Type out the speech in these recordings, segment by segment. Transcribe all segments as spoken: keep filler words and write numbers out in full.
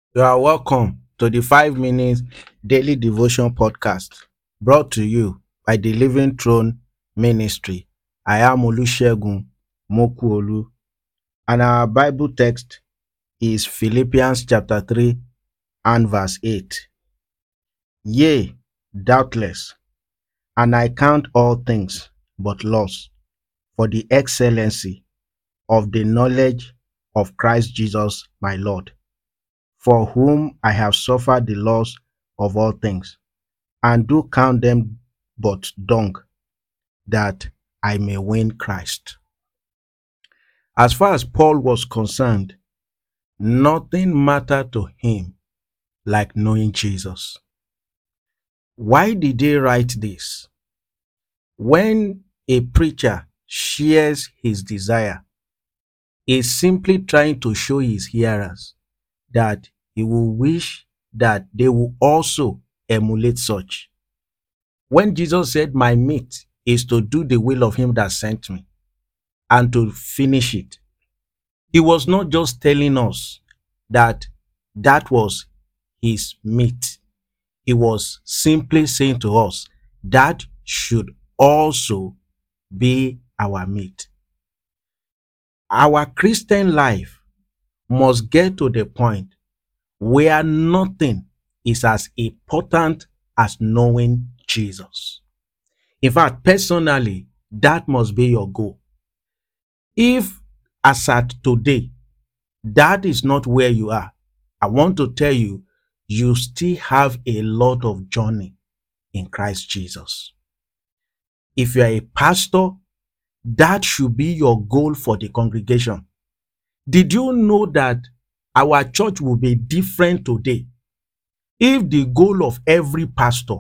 You are welcome to the five minutes daily devotion podcast brought to you by the Living Throne Ministry. I am Olusegun Mokuolu, and our Bible text is Philippians chapter three and verse eight. Yea, doubtless, and I count all things but loss for the excellency of the knowledge of Christ Jesus my Lord, for whom I have suffered the loss of all things, and do count them but dung, that I may win Christ. As far as Paul was concerned, nothing mattered to him like knowing Jesus. Why did he write this? When a preacher shares his desire, he's simply trying to show his hearers that he will wish that they will also emulate such. When Jesus said, "My meat is to do the will of him that sent me and to finish it," he was not just telling us that that was his meat. He was simply saying to us that should also be our meat. Our Christian life must get to the point where nothing is as important as knowing Jesus. In fact, personally, that must be your goal. If, as at today, that is not where you are, I want to tell you, you still have a lot of journey in Christ Jesus. If you are a pastor, that should be your goal for the congregation. Did you know that our church will be different today if the goal of every pastor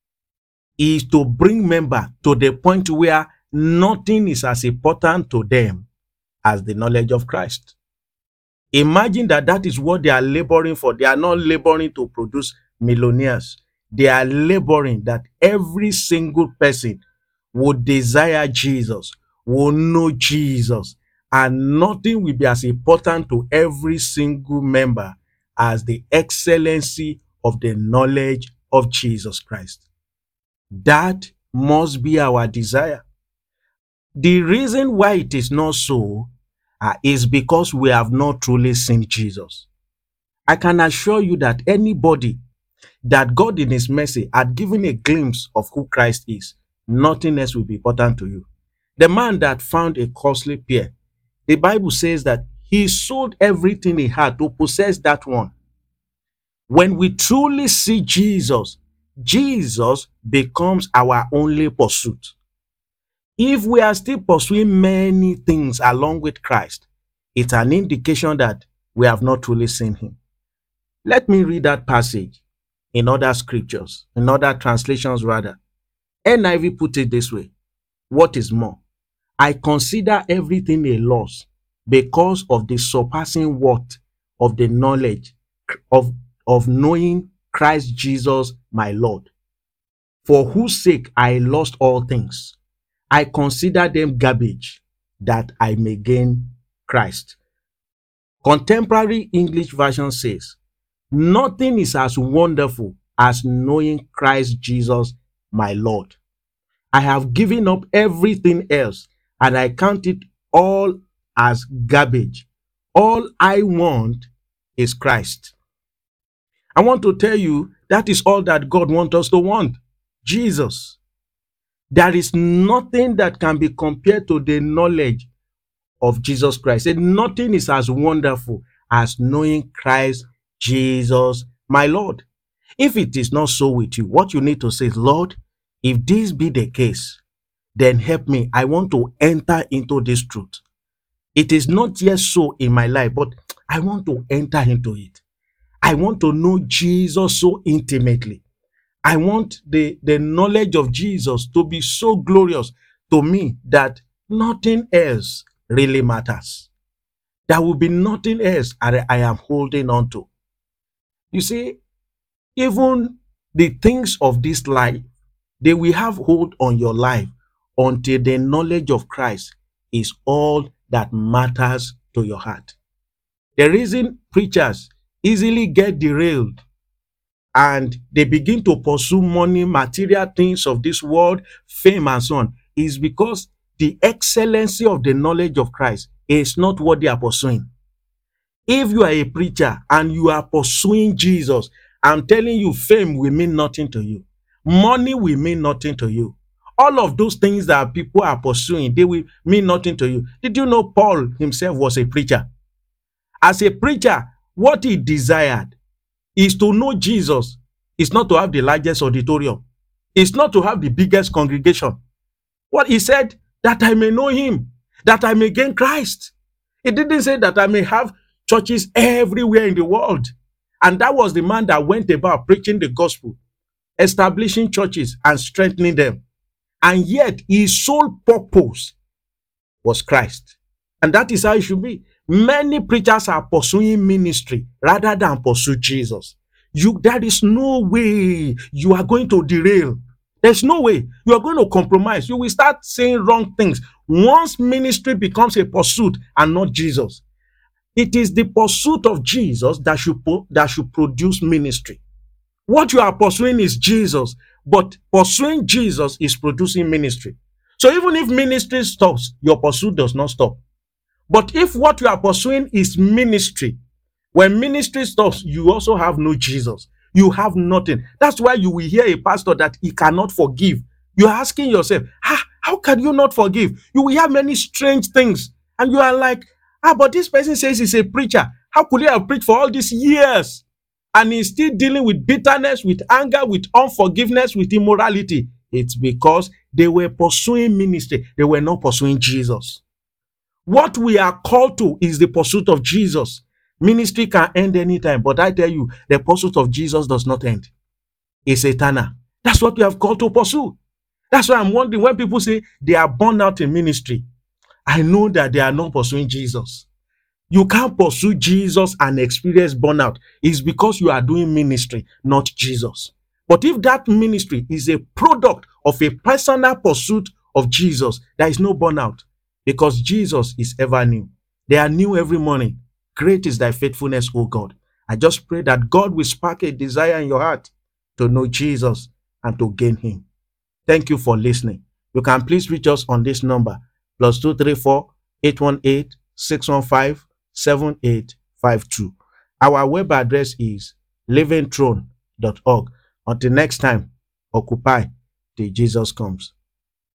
is to bring members to the point where nothing is as important to them as the knowledge of Christ? Imagine that that is what they are laboring for. They are not laboring to produce millionaires. They are laboring that every single person would desire Jesus, will know Jesus, and nothing will be as important to every single member as the excellency of the knowledge of Jesus Christ. That must be our desire. The reason why it is not so uh, is because we have not truly seen Jesus. I can assure you that anybody that God in his mercy had given a glimpse of who Christ is, nothing else will be important to you. The man that found a costly pear, the Bible says that he sold everything he had to possess that one. When we truly see Jesus, Jesus becomes our only pursuit. If we are still pursuing many things along with Christ, it's an indication that we have not truly seen him. Let me read that passage in other scriptures, in other translations rather. N I V put it this way: what is more, I consider everything a loss because of the surpassing worth of the knowledge of, of knowing Christ Jesus my Lord, for whose sake I lost all things. I consider them garbage that I may gain Christ. Contemporary English version says, nothing is as wonderful as knowing Christ Jesus my Lord. I have given up everything else and I count it all as garbage. All I want is Christ. I want to tell you that is all that God wants us to want: Jesus. There is nothing that can be compared to the knowledge of Jesus Christ. And nothing is as wonderful as knowing Christ Jesus my Lord. If it is not so with you, what you need to say is, Lord, if this be the case, then help me. I want to enter into this truth. It is not yet so in my life, but I want to enter into it. I want to know Jesus so intimately. I want the, the knowledge of Jesus to be so glorious to me that nothing else really matters. There will be nothing else I, I am holding on to. You see, even the things of this life, they will have hold on your life until the knowledge of Christ is all that matters to your heart. The reason preachers easily get derailed and they begin to pursue money, material things of this world, fame, and so on, is because the excellency of the knowledge of Christ is not what they are pursuing. If you are a preacher and you are pursuing Jesus, I'm telling you, fame will mean nothing to you. Money will mean nothing to you. All of those things that people are pursuing, they will mean nothing to you. Did you know Paul himself was a preacher? As a preacher, what he desired is to know Jesus. It's not to have the largest auditorium. It's not to have the biggest congregation. What he said, that I may know him, that I may gain Christ. He didn't say that I may have churches everywhere in the world. And that was the man that went about preaching the gospel, establishing churches and strengthening them. And yet his sole purpose was Christ. And that is how it should be. Many preachers are pursuing ministry rather than pursue Jesus. You, there is no way you are going to derail. There's no way you are going to compromise. You will start saying wrong things once ministry becomes a pursuit and not Jesus. It is the pursuit of Jesus that should, that should produce ministry. What you are pursuing is Jesus, but pursuing Jesus is producing ministry. So even if ministry stops, your pursuit does not stop. But if what you are pursuing is ministry, when ministry stops, you also have no Jesus. You have nothing. That's why you will hear a pastor that he cannot forgive. You're asking yourself, ah, how can you not forgive? You will hear many strange things. And you are like, ah, but this person says he's a preacher. How could he have preached for all these years? And he's still dealing with bitterness, with anger, with unforgiveness, with immorality. It's because they were pursuing ministry. They were not pursuing Jesus. What we are called to is the pursuit of Jesus. Ministry can end anytime, but I tell you, the pursuit of Jesus does not end. It's eternal. That's what we have called to pursue. That's why I'm wondering when people say they are born out in ministry. I know that they are not pursuing Jesus. You can't pursue Jesus and experience burnout. It's because you are doing ministry, not Jesus. But if that ministry is a product of a personal pursuit of Jesus, there is no burnout because Jesus is ever new. They are new every morning. Great is thy faithfulness, O God. I just pray that God will spark a desire in your heart to know Jesus and to gain him. Thank you for listening. You can please reach us on this number, plus two three four, eight one eight, six one five, seven eight five two. Our web address is living throne dot org. Until next time, occupy till Jesus comes.